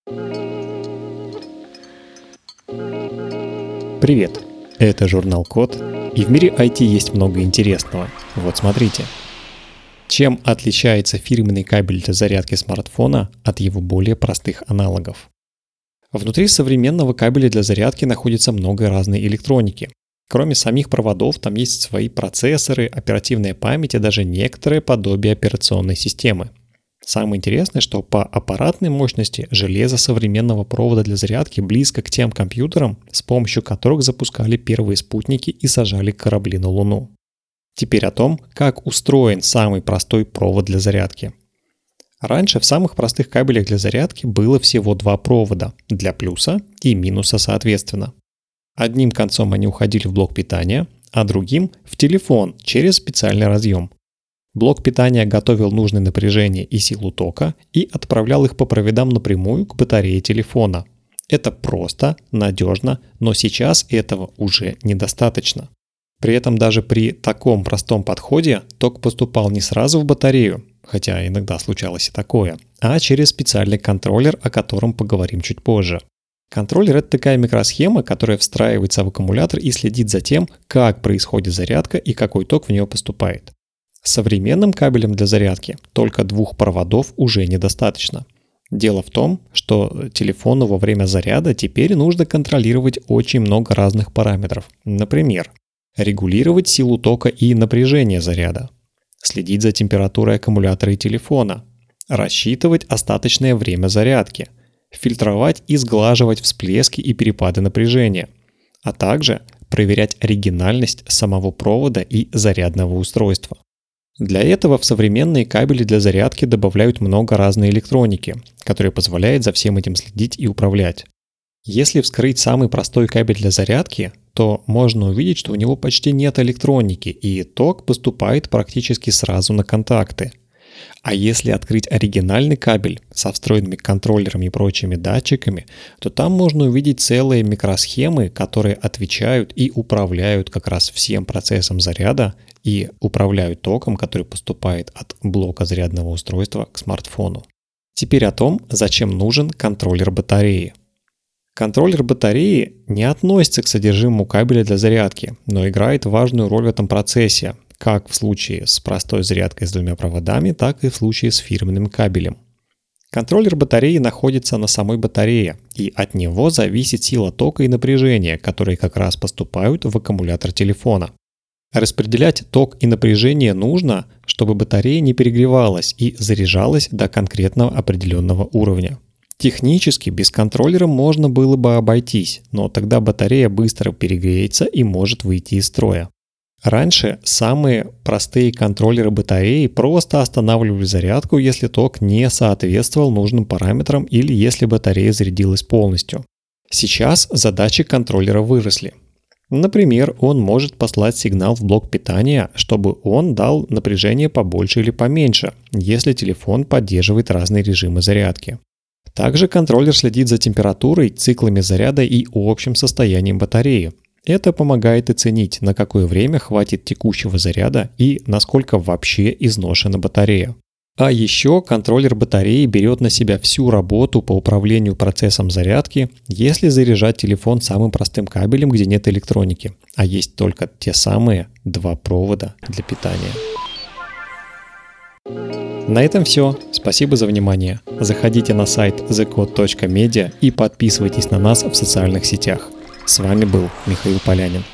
Привет! Это журнал Код, и в мире IT есть много интересного. Вот смотрите. Чем отличается фирменный кабель для зарядки смартфона от его более простых аналогов? Внутри современного кабеля для зарядки находится много разной электроники. Кроме самих проводов, там есть свои процессоры, оперативная память и даже некоторое подобие операционной системы. Самое интересное, что по аппаратной мощности железо современного провода для зарядки близко к тем компьютерам, с помощью которых запускали первые спутники и сажали корабли на Луну. Теперь о том, как устроен самый простой провод для зарядки. Раньше в самых простых кабелях для зарядки было всего два провода, для плюса и минуса соответственно. Одним концом они уходили в блок питания, а другим – в телефон через специальный разъем. Блок питания готовил нужное напряжение и силу тока и отправлял их по проводам напрямую к батарее телефона. Это просто, надежно, но сейчас этого уже недостаточно. При этом даже при таком простом подходе ток поступал не сразу в батарею, хотя иногда случалось и такое, а через специальный контроллер, о котором поговорим чуть позже. Контроллер – это такая микросхема, которая встраивается в аккумулятор и следит за тем, как происходит зарядка и какой ток в нее поступает. Современным кабелем для зарядки только двух проводов уже недостаточно. Дело в том, что телефону во время заряда теперь нужно контролировать очень много разных параметров. Например, регулировать силу тока и напряжение заряда, следить за температурой аккумулятора и телефона, рассчитывать остаточное время зарядки, фильтровать и сглаживать всплески и перепады напряжения, а также проверять оригинальность самого провода и зарядного устройства. Для этого в современные кабели для зарядки добавляют много разной электроники, которая позволяет за всем этим следить и управлять. Если вскрыть самый простой кабель для зарядки, то можно увидеть, что у него почти нет электроники, и ток поступает практически сразу на контакты. А если открыть оригинальный кабель со встроенными контроллерами и прочими датчиками, то там можно увидеть целые микросхемы, которые отвечают и управляют как раз всем процессом заряда и управляют током, который поступает от блока зарядного устройства к смартфону. Теперь о том, зачем нужен контроллер батареи. Контроллер батареи не относится к содержимому кабеля для зарядки, но играет важную роль в этом процессе, как в случае с простой зарядкой с двумя проводами, так и в случае с фирменным кабелем. Контроллер батареи находится на самой батарее, и от него зависит сила тока и напряжения, которые как раз поступают в аккумулятор телефона. Распределять ток и напряжение нужно, чтобы батарея не перегревалась и заряжалась до конкретного определенного уровня. Технически без контроллера можно было бы обойтись, но тогда батарея быстро перегреется и может выйти из строя. Раньше самые простые контроллеры батареи просто останавливали зарядку, если ток не соответствовал нужным параметрам или если батарея зарядилась полностью. Сейчас задачи контроллера выросли. Например, он может послать сигнал в блок питания, чтобы он дал напряжение побольше или поменьше, если телефон поддерживает разные режимы зарядки. Также контроллер следит за температурой, циклами заряда и общим состоянием батареи. Это помогает оценить, на какое время хватит текущего заряда и насколько вообще изношена батарея. А еще контроллер батареи берет на себя всю работу по управлению процессом зарядки, если заряжать телефон самым простым кабелем, где нет электроники, а есть только те самые два провода для питания. На этом все. Спасибо за внимание. Заходите на сайт thecode.media и подписывайтесь на нас в социальных сетях. С вами был Михаил Полянин.